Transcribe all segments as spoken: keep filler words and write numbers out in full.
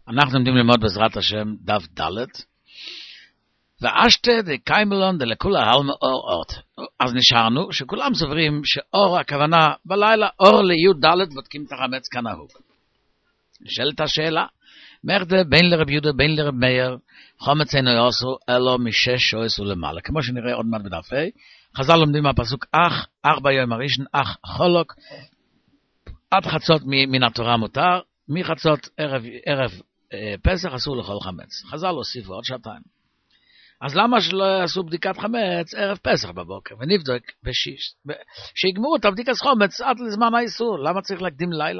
אנחנו לומדים ללמוד בעזרת השם דף ד' ואשתה דקיימלון דלכולה הלמה אור אורט. אז נשארנו שכולם סוברים שאור הכוונה בלילה, אור ליוד ד' בודקים את החמץ כנהוג. נשאלת השאלה, מרדה בין לרב יהודה בין לרב מאיר, חומץ אינו יעשו אלו משש שויס ולמעלה. כמו שנראה עוד מעט בדף ה', חז"ל לומדים מהפסוק אך, אך ביום הראשון, אך חולוק, עד חצות מן התורה מותר, מחצות ערב, ערב אה, פסח אסור לאכול חמץ. חז"ל הוסיפו עוד שעתיים. אז למה שלא יעשו בדיקת חמץ ערב פסח בבוקר, ונבדוק בשיש, ב... שיגמרו את הבדיקת חמץ עד לזמן האיסור, למה צריך להקדים לילה?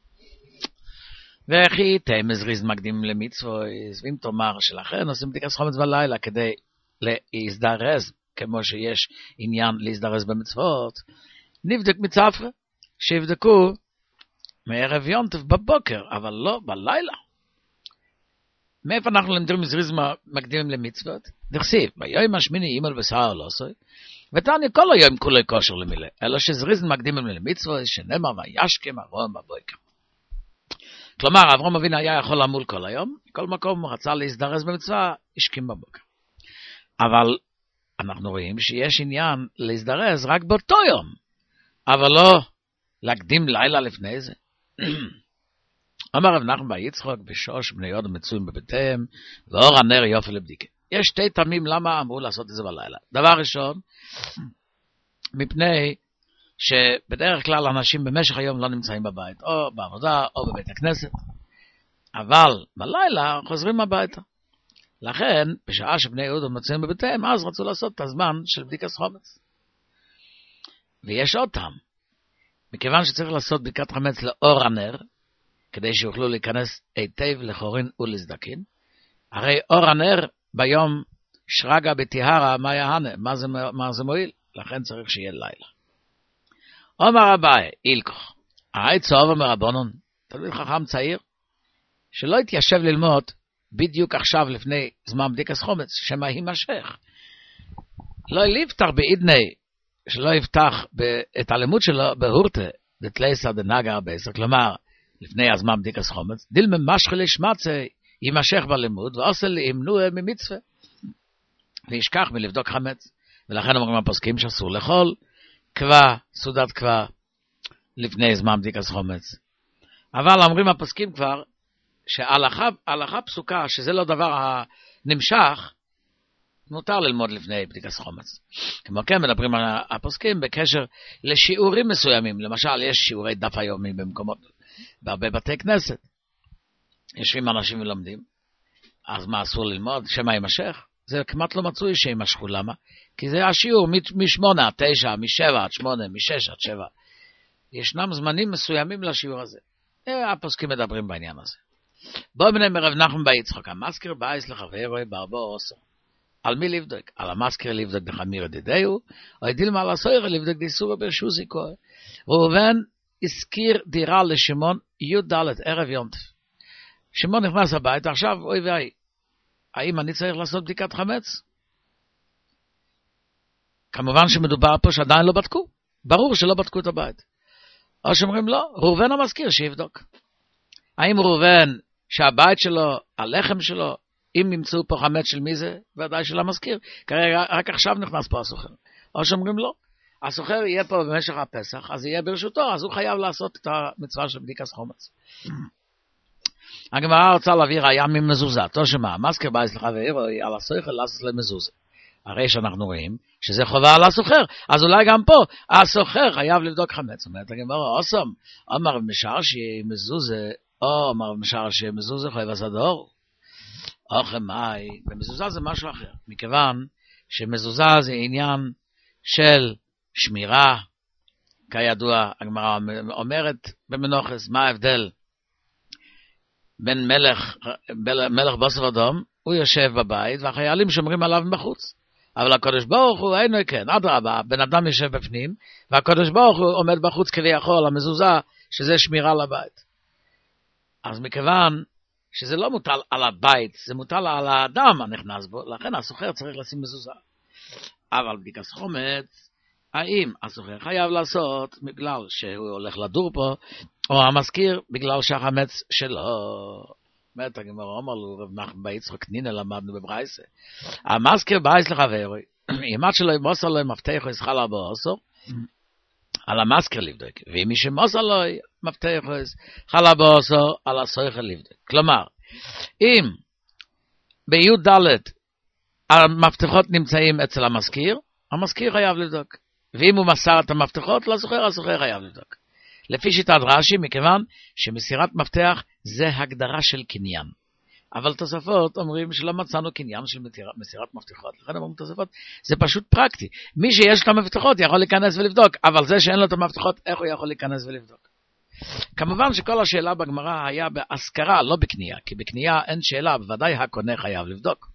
וכי תמז ריז מקדים למצוות, ואם תאמר שלכן עושים בדיקת חמץ בלילה כדי להזדרז, כמו שיש עניין להזדרז במצוות, נבדק מצפרה, שיבדקו מערב יונטף בבוקר, אבל לא בלילה. מאיפה אנחנו למדים זריז מקדימים למצוות? דכסיב, ביום השמיני אימל בשר לא עשוי, ותעני כל היום כולי כושר למילה, אלא שזריז מקדימים למצוות, שנאמר וישכם אברהם בבוקר. כלומר, אברהם אבינו היה יכול למול כל היום, כל מקום הוא רצה להזדרז במצווה, השכים בבוקר. אבל אנחנו רואים שיש עניין להזדרז רק באותו יום, אבל לא להקדים לילה לפני זה. אמר רב נחמן בר יצחק בשוש בני יהודה מצויים בביתיהם, ואור הנר יופי לבדיקה. יש שתי טעמים למה אמרו לעשות את זה בלילה. דבר ראשון, מפני שבדרך כלל אנשים במשך היום לא נמצאים בבית, או בעבודה, או בבית הכנסת. אבל בלילה חוזרים הביתה. לכן, בשעה שבני יהודה מצויים בביתיהם, אז רצו לעשות את הזמן של בדיקת חמץ. ויש עוד טעם. מכיוון שצריך לעשות בדיקת חמץ לאור הנר, כדי שיוכלו להיכנס היטב לחורין ולסדקין, הרי אור הנר ביום שרגה בטיהרה, מה יהנה, מה זה, מה זה מועיל? לכן צריך שיהיה לילה. אומר אביי, אילכוך, הרי צהוב אומר רבונון, תלמיד חכם צעיר, שלא התיישב ללמוד בדיוק עכשיו לפני זמן בדיקת חמץ, שמה יימשך. לא יפתח בעידני, שלא יפתח את הלימוד שלו בהורתה, דתלייסא דנגר בעשר, כלומר, לפני הזמן בדיקת חמץ, דילמה משכה לשמצה, יימשך בלימוד, ועושה לימנוע ממצווה, וישכח מלבדוק חמץ. ולכן אומרים הפוסקים שאסור לאכול, קבע, סעודת קבע, לפני זמן בדיקת חמץ. אבל אומרים הפוסקים כבר, שההלכה פסוקה, שזה לא דבר הנמשך, מותר ללמוד לפני בדיקת חמץ. כמו כן מדברים על הפוסקים בקשר לשיעורים מסוימים, למשל יש שיעורי דף היומי במקומות, בהרבה בתי כנסת. יושבים אנשים ולומדים, אז מה אסור ללמוד? שמה יימשך? זה כמעט לא מצוי שימשכו, למה? כי זה השיעור משמונה עד תשע, משבע עד שמונה, משש עד שבע. ישנם זמנים מסוימים לשיעור הזה. הפוסקים מדברים בעניין הזה. בואו בני מרב נחמן בר יצחק, המזכיר בייס לחברו ברבו עושו. על מי לבדוק? על המזכיר לבדוק דחמיר ידידהו, או דילמה על הסויר לבדוק דיסורו ברשוזי כהן. ראובן הזכיר דירה לשמעון י"ד ערב יום טוב. שמעון נכנס הביתה, עכשיו אוי ואי, האם אני צריך לעשות בדיקת חמץ? כמובן שמדובר פה שעדיין לא בדקו, ברור שלא בדקו את הבית. או שאומרים לא, ראובן המזכיר שיבדוק. האם ראובן שהבית שלו, הלחם שלו, אם נמצאו פה חמץ של מי זה, ודאי של המזכיר, כרגע רק עכשיו נכנס פה הסוחר. או שאומרים לא, הסוחר יהיה פה במשך הפסח, אז יהיה ברשותו, אז הוא חייב לעשות את המצווה של בדיקת חמץ. הגמרא רוצה להביא ראיה ממזוזת, או שמה, המזכיר בייס לחברו על הסוחר לעשות למזוזה. הרי שאנחנו רואים שזה חובה על הסוחר, אז אולי גם פה הסוחר חייב לבדוק חמץ. אומרת הגמרא, אוסם, אמר משער שיהיה מזוזה, או אמר משער שיהיה מזוזה חייב הסדור. אוכל מאי, ומזוזה זה משהו אחר, מכיוון שמזוזה זה עניין של שמירה, כידוע, הגמרא אומרת במנוחס, מה ההבדל בין מלך, מלך בוסר אדום, הוא יושב בבית, והחיילים שומרים עליו בחוץ. אבל הקדוש ברוך הוא אינו כן, אדרבה, בן אדם יושב בפנים, והקדוש ברוך הוא עומד בחוץ כביכול, המזוזה, שזה שמירה לבית. אז מכיוון שזה לא מוטל על הבית, זה מוטל על האדם הנכנס בו, לכן הסוחר צריך לשים מזוזה. אבל בדיקת חמץ, האם הסוחר חייב לעשות בגלל שהוא הולך לדור פה, או המזכיר בגלל שהחמץ שלו. אומרת הגמרא, אמר לו רב נחמן בר יצחק נינה, למדנו בברייסה. המזכיר בייס לחברו, אם שלו מוסר לו מפתח או ישחל ארבע עשר, על המזכיר לבדוק. ואם מי שמוסר לו מפתח או ישחל ארבע עשר, על הסויכל לבדוק. כלומר, אם ביוד ד' המפתחות נמצאים אצל המזכיר, המזכיר חייב לבדוק. ואם הוא מסר את המפתחות לסוחר, הסוחר חייב לבדוק. לפי שיטת רש"י, מכיוון שמסירת מפתח זה הגדרה של קניין. אבל תוספות אומרים שלא מצאנו קניין של מסירת מפתחות. לכן אומרים תוספות, זה פשוט פרקטי. מי שיש לו מפתחות יכול להיכנס ולבדוק, אבל זה שאין לו את המפתחות, איך הוא יכול להיכנס ולבדוק? כמובן שכל השאלה בגמרא היה בהשכרה, לא בקנייה, כי בקנייה אין שאלה, בוודאי הקונה חייב לבדוק.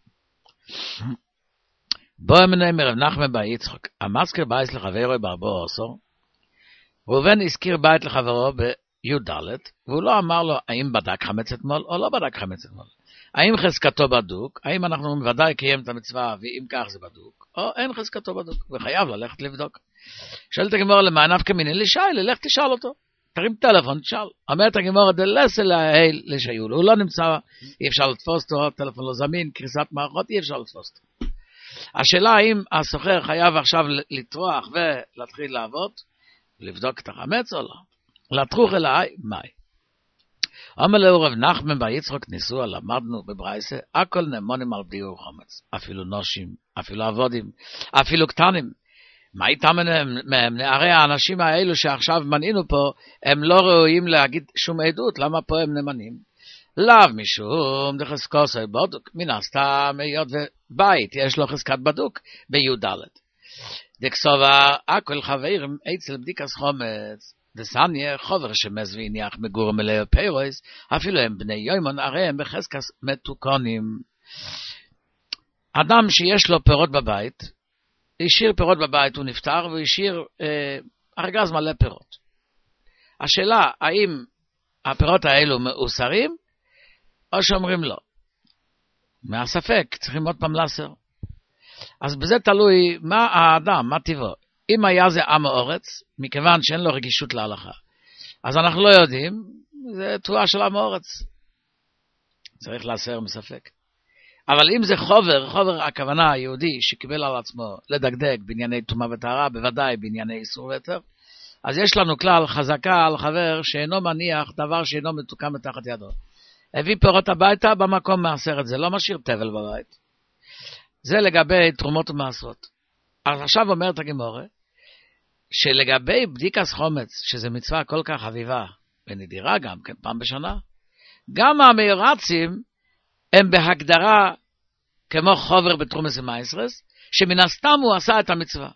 בוא אמנה מרב נחמן בר יצחק, המזכיר בייס לחברו בארבע עשר, ראובן הזכיר בית לחברו בי"ד, והוא לא אמר לו האם בדק חמץ אתמול או לא בדק חמץ אתמול. האם חזקתו בדוק, האם אנחנו ודאי קיים את המצווה ואם כך זה בדוק, או אין חזקתו בדוק, וחייב ללכת לבדוק. שואלת הגמרא למען נפקא מינה לשי, ללך תשאל אותו. תרים טלפון, תשאל. אומרת הגמרא דלסה להיל לשיול, הוא לא נמצא, אי אפשר לתפוס אותו, טלפון לא זמין, קריסת מערכות, אי אפשר לתפוס אותו. השאלה האם הסוחר חייב עכשיו לטרוח ולהתחיל לעבוד, לבדוק את החמץ או לא? לטרוח אליי, מאי? אומר לו רב נחמן בר יצחק ניסוע, למדנו בברייסה, הכל נאמונים על דיור חמץ, אפילו נושים, אפילו עבודים, אפילו קטנים. מה איתם מהם? הרי האנשים האלו שעכשיו מנינו פה, הם לא ראויים להגיד שום עדות, למה פה הם נאמנים? לאו משום דחזקוס בדוק, מן הסתם היות ובית יש לו חזקת בדוק בי"ד. דקסובה הכל חברים אצל בדיקת חומץ, דסניה חובר שמז והניח מגור מלא פירוס, אפילו הם בני יומון, הרי הם בחזקת מתוקונים. אדם שיש לו פירות בבית, השאיר פירות בבית, הוא נפטר והשאיר אה, ארגז מלא פירות. השאלה, האם הפירות האלו מאוסרים, או שאומרים לא. מהספק, צריכים עוד פעם לסר. אז בזה תלוי מה האדם, מה טבעו. אם היה זה עם האורץ, מכיוון שאין לו רגישות להלכה, אז אנחנו לא יודעים, זה תבואה של עם האורץ. צריך לסר מספק. אבל אם זה חובר, חובר הכוונה היהודי שקיבל על עצמו לדקדק בענייני טומאה וטהרה, בוודאי בענייני איסור והיתר, אז יש לנו כלל חזקה על חבר שאינו מניח דבר שאינו מתוקן מתחת ידו. הביא פירות הביתה, במקום מעשר את זה, לא משאיר תבל בבית. זה לגבי תרומות ומעשרות. אז עכשיו אומרת הגמרא, שלגבי בדיקת חומץ, שזה מצווה כל כך חביבה, ונדירה גם, כן, פעם בשנה, גם המאורצים הם בהגדרה כמו חובר בתרומס ומעשרס, שמן הסתם הוא עשה את המצווה.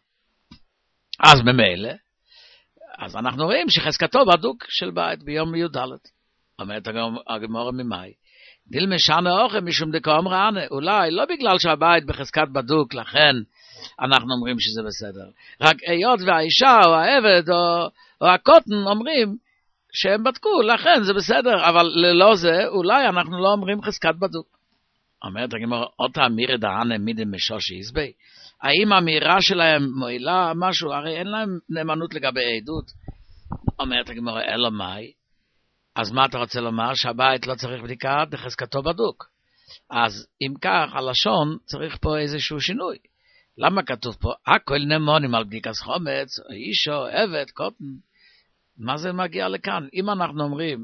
אז ממילא, אז אנחנו רואים שחזקתו בדוק של בית ביום י"ד. אומרת הגמרא ממאי, דיל משנה אוכל משום דקה אמרנה, אולי לא בגלל שהבית בחזקת בדוק, לכן אנחנו אומרים שזה בסדר. רק היות והאישה או העבד או, או הקוטן אומרים שהם בדקו, לכן זה בסדר, אבל ללא זה אולי אנחנו לא אומרים חזקת בדוק. אומרת הגמרא, אותה אמירה דהנה מידם משושי יסבי. האם האמירה שלהם מועילה משהו? הרי אין להם נאמנות לגבי עדות. אומרת הגמרא, אלא מאי? אז מה אתה רוצה לומר? שהבית לא צריך בדיקה, דחזקתו בדוק. אז אם כך, הלשון צריך פה איזשהו שינוי. למה כתוב פה? הכל נאמונים על בדיקת חומץ, אישו, עבד, קוטן. מה זה מגיע לכאן? אם אנחנו אומרים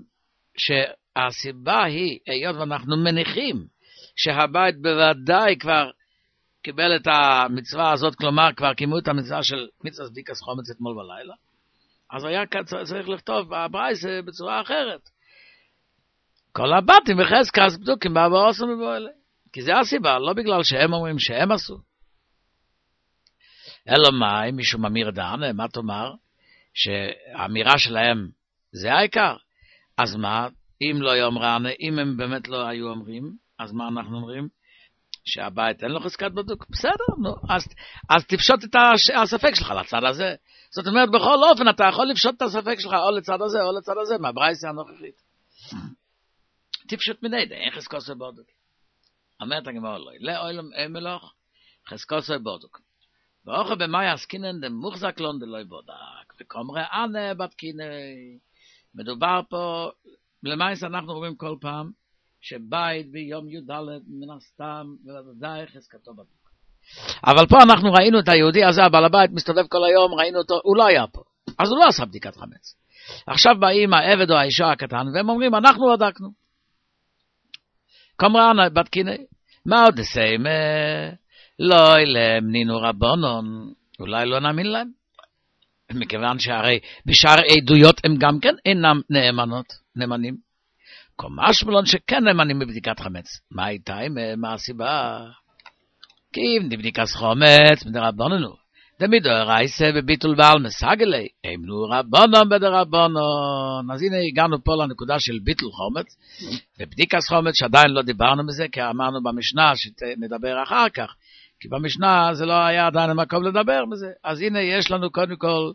שהסיבה היא, היות ואנחנו מניחים שהבית בוודאי כבר קיבל את המצווה הזאת, כלומר כבר קימו את המצווה של מצוות בדיקת חומץ אתמול בלילה, אז היה צריך לכתוב בברייסה בצורה אחרת. כל הבתים בחזקת בדוקים בעבור עשו מבועלה. כי זה הסיבה, לא בגלל שהם אומרים שהם עשו. אלא מה, אם מישהו ממיר דענה, מה תאמר? שהאמירה שלהם זה העיקר. אז מה, אם לא יאמרנה, אם הם באמת לא היו אומרים, אז מה אנחנו אומרים? שהבית אין לו חזקת בדוק. בסדר, נו. אז, אז תפשוט את הספק שלך לצד הזה. זאת אומרת, בכל אופן אתה יכול לפשוט את הספק שלך או לצד הזה או לצד הזה, מהברייסה הנוכחית. תפשוט מדי, אין חזקת בדוק. אומרת הגמרא לא, לאוילם מלוך, חזקת בדוק. ואוכל במאי עסקינן דם מוחזק לון דלוי בודק, וקומרי אנה בדקיני. מדובר פה, למעשה אנחנו רואים כל פעם, שבית ביום י"ד מן הסתם ובוודאי חזקתו בדוק. אבל פה אנחנו ראינו את היהודי הזה, הבעל הבית מסתובב כל היום, ראינו אותו, הוא לא היה פה, אז הוא לא עשה בדיקת חמץ. עכשיו באים העבד או האישה הקטן והם אומרים אנחנו בדקנו. כמרן בדקיני, מה עוד עושים? לא אליהם נינו רבונון, אולי לא נאמין להם, מכיוון שהרי בשאר עדויות הם גם כן אינם נאמנות, נאמנים. כומש מלון שכן נאמנים בבדיקת חמץ. מה הייתה? מה הסיבה? כי אם בדיקת חמץ בדרבננו, דמידאורייתא בביטול בעל מסגלי, אמנו רבנן בדרבנן. אז הנה הגענו פה לנקודה של ביטול חמץ, ובדיקת חמץ שעדיין לא דיברנו מזה, כי אמרנו במשנה שנדבר אחר כך, כי במשנה זה לא היה עדיין המקום לדבר מזה. אז הנה יש לנו קודם כל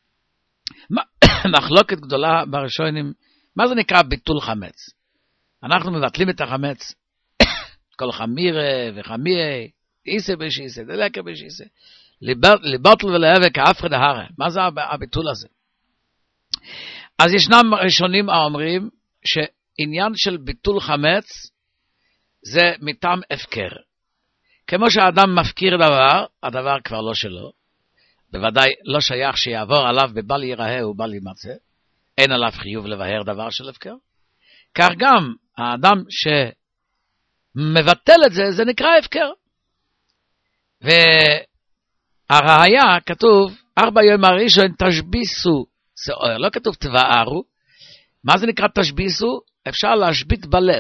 מחלוקת גדולה בראשונים, מה זה נקרא ביטול חמץ? אנחנו מבטלים את החמץ, כל חמירה וחמיה, איסה בשיסה, דלקה בשיסה, לבטל ולהבק כאפרד ההרה. מה זה הביטול הזה? אז ישנם ראשונים האומרים שעניין של ביטול חמץ זה מטעם הפקר. כמו שהאדם מפקיר דבר, הדבר כבר לא שלו, בוודאי לא שייך שיעבור עליו בבל ייראה ובל יימצא, אין עליו חיוב לבהר דבר של הפקר. כך גם האדם שמבטל את זה, זה נקרא הפקר. והראיה כתוב, ארבע יום הראשון תשביסו שעור, לא כתוב תבערו. מה זה נקרא תשביסו? אפשר להשבית בלב.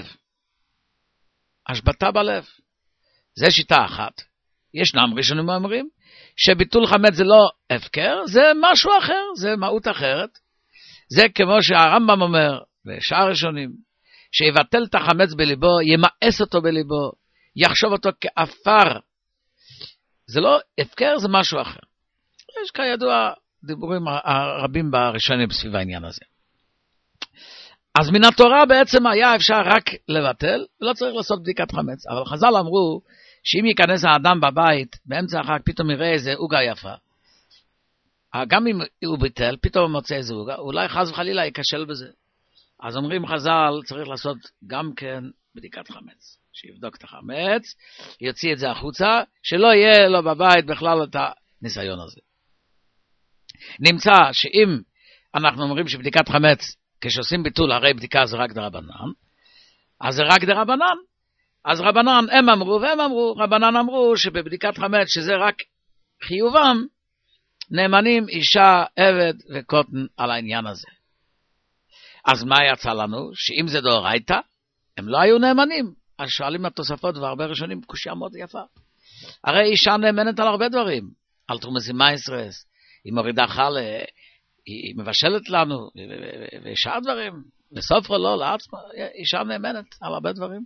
השבתה בלב. זה שיטה אחת. ישנם ראשונים אומרים, שביטול חמץ זה לא הפקר, זה משהו אחר, זה מהות אחרת. זה כמו שהרמב"ם אומר, ושאר ראשונים, שיבטל את החמץ בליבו, ימאס אותו בליבו, יחשוב אותו כאפר. זה לא הפקר, זה משהו אחר. יש כידוע דיבורים רבים בראשונים סביב העניין הזה. אז מן התורה בעצם היה אפשר רק לבטל, ולא צריך לעשות בדיקת חמץ. אבל חז"ל אמרו, שאם ייכנס האדם בבית, באמצע החג פתאום יראה איזה עוגה יפה, גם אם הוא ביטל, פתאום הוא מוצא איזה עוגה, אולי חס וחלילה ייכשל בזה. אז אומרים חז"ל, צריך לעשות גם כן בדיקת חמץ. שיבדוק את החמץ, יוציא את זה החוצה, שלא יהיה לו בבית בכלל את הניסיון הזה. נמצא שאם אנחנו אומרים שבדיקת חמץ, כשעושים ביטול, הרי בדיקה זה רק דרבנן, אז זה רק דרבנן. אז רבנן הם אמרו, והם אמרו, רבנן אמרו שבבדיקת חמץ, שזה רק חיובם, נאמנים אישה, עבד וקוטן על העניין הזה. אז מה יצא לנו? שאם זה דאורייתא, הם לא היו נאמנים. אז שואלים התוספות והרבה ראשונים, קושיה מאוד יפה. הרי אישה נאמנת על הרבה דברים. על תרומס מייסרס, היא מורידה חלה, היא מבשלת לנו, ושאר דברים. לסופרו לא, לעצמה, אישה נאמנת על הרבה דברים.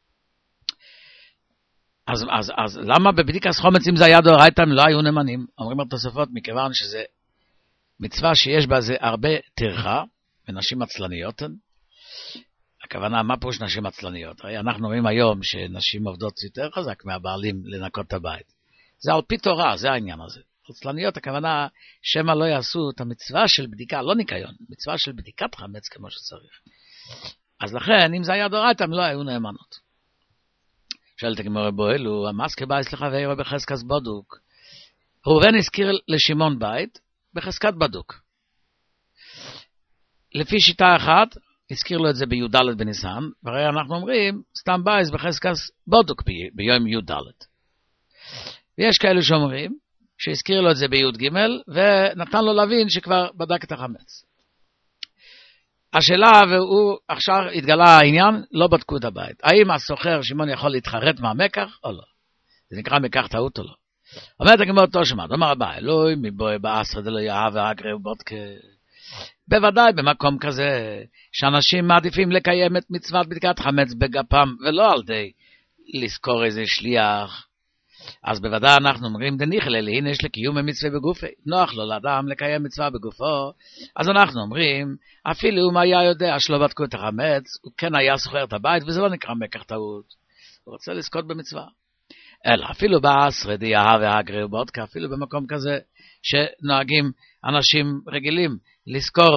אז, אז, אז למה בבדיקת חמץ אם זה היה דאורייתא הם לא היו נאמנים? אומרים התוספות, מכיוון שזה מצווה שיש בה זה הרבה טרחה, ונשים עצלניות הן. הכוונה, מה פירוש נשים עצלניות? הרי אנחנו רואים היום שנשים עובדות יותר חזק מהבעלים לנקות את הבית. זה על פי תורה, זה העניין הזה. עצלניות, הכוונה, שמה לא יעשו את המצווה של בדיקה, לא ניקיון, מצווה של בדיקת חמץ כמו שצריך. אז לכן, אם זה היה דאורייתא הם לא היו נאמנות. שואלת הגמרא באלו, המסקה בייס לחברו בחזקת בדוק. ראובן הזכיר לשמעון בית בחזקת בדוק. לפי שיטה אחת, הזכיר לו את זה בי"ד בניסן, והרי אנחנו אומרים, סתם בייס בחזקת בדוק ב- ביום י"ד. ויש כאלו שאומרים, שהזכיר לו את זה בי"ג, ונתן לו להבין שכבר בדק את החמץ. השאלה, והוא עכשיו התגלה העניין, לא בדקו את הבית. האם הסוחר שמעון יכול להתחרט מהמקח או לא? זה נקרא מקח טעות או לא? אומרת הגמרא תושמע, אומר הבא, אלוהי מבואי בעשרה דלא יאהב ואגרא ובודקה. בוודאי במקום כזה, שאנשים מעדיפים לקיים את מצוות בדיקת חמץ בגפם, ולא על די לזכור איזה שליח. אז בוודאי אנחנו אומרים, דניחלה להנה יש לקיום המצווה בגופי. נוח לו לאדם לקיים מצווה בגופו. אז אנחנו אומרים, אפילו אם היה יודע שלא בדקו את החמץ, הוא כן היה סוחר את הבית, וזה לא נקרא מקח טעות. הוא רוצה לזכות במצווה. אלא אפילו בעשרה דייאה והגרא ובודקה, אפילו במקום כזה, שנוהגים אנשים רגילים לזכור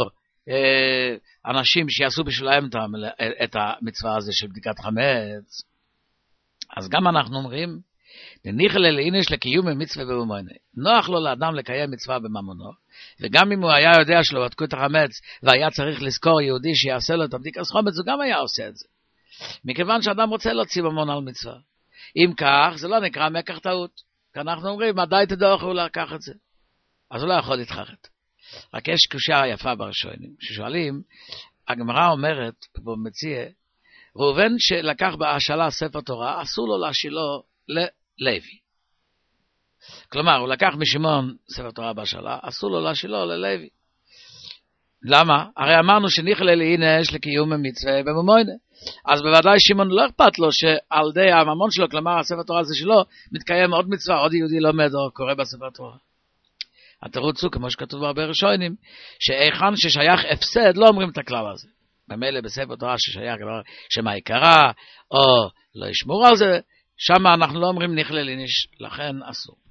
אנשים שיעשו בשבילם את המצווה הזה של בדיקת חמץ, אז גם אנחנו אומרים, נניח לאינש לקיום מצווה בממונו. נוח לו לאדם לקיים מצווה בממונו, וגם אם הוא היה יודע שלא בדקו את החמץ, והיה צריך לזכור יהודי שיעשה לו את הבדיקת חמץ, הוא גם היה עושה את זה. מכיוון שאדם רוצה להוציא ממון על מצווה. אם כך, זה לא נקרא מקח טעות. כי אנחנו אומרים, מדי תדעו לקח את זה. אז הוא לא יכול להתחרט. רק יש קושייה יפה בראשונים, ששואלים, הגמרא אומרת, פה מציע, ראובן שלקח בהשאלה ספר תורה, אסור לו להשאילו ללוי. כלומר, הוא לקח משמעון ספר תורה בהשאלה, אסור לו להשאילו ללוי. למה? הרי אמרנו שניחלה לאינש לקיום המצווה בממונו. אז בוודאי שמעון לא אכפת לו שעל די הממון שלו, כלומר הספר תורה הזה שלו, מתקיים עוד מצווה, עוד יהודי לומד או קורא בספר תורה. התירוץ הוא, כמו שכתוב בהרבה ראשונים, שאיכן ששייך הפסד, לא אומרים את הכלל הזה. במילא בספר תורה ששייך שמה יקרה, או לא ישמור על זה, שם אנחנו לא אומרים ניחלה לאינש, לכן אסור.